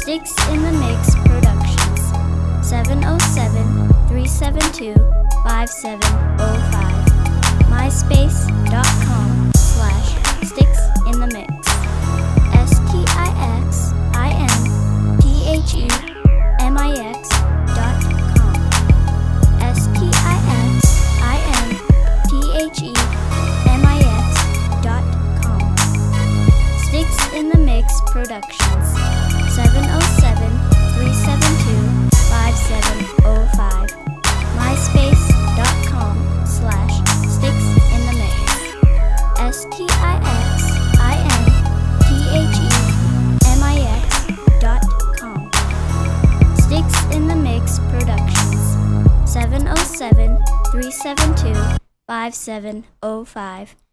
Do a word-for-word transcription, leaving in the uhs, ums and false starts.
Sticks in the Mix Productions. seven oh seven, three seven two, five seven oh five. MySpace.com slash Sticks in the Mix. S T I X I N T H E M I X dot com. S T I X I N T H E M I X dot com. Sticks in the Mix Productions. seven oh seven, three seven two, five seven oh five. MySpace.com slash Sticks in the Mix. S T I X I N T H E M I X dot com. Sticks in the Mix Productions. seven oh seven, three seven two, five seven oh five.